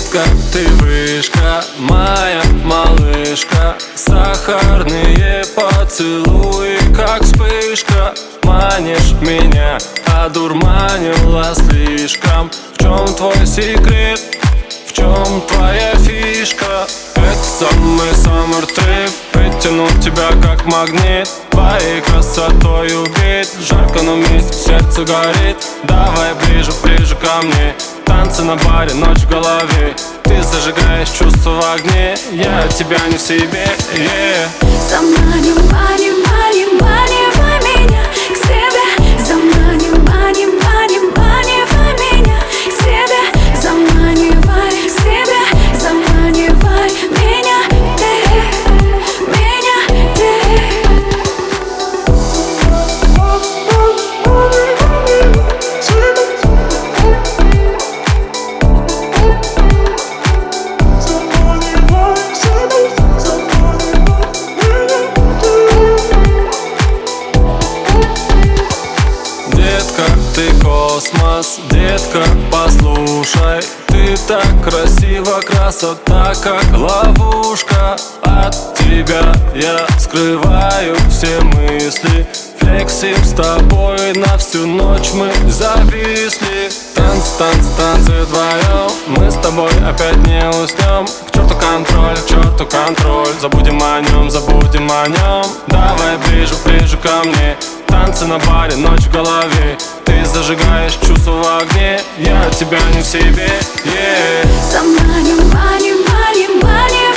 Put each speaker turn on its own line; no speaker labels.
Детка, ты вышка, моя малышка. Сахарные поцелуи, как вспышка. Манишь меня, одурманила слишком. В чем твой секрет? В чем твоя фишка? Это самый summer trip. Притянуть тебя как магнит. Твоей красотой убить. Жарко, но вместе сердце горит. Давай ближе, ближе ко мне. Танцы на баре, ночь в голове. Ты зажигаешь чувства в огне. Я от тебя не в себе,
Заманивай, манивай меня к себе. Заманивай, манивай меня к себе. Заманивай к себе, заманивай меня ты, меня ты.
Детка, ты космос, детка, послушай. Ты так красива, красота как ловушка. От тебя я скрываю все мысли. Флексим с тобой, на всю ночь мы зависли. Танцы, танцы, танцы вдвоем. Мы с тобой опять не уснем. К черту контроль, к черту контроль. Забудем о нем, забудем о нем. Давай ближе, ближе ко мне. Танцы на баре, ночь в голове. Ты зажигаешь чувства в огне. Я от тебя не в себе,
Заманивай, манивай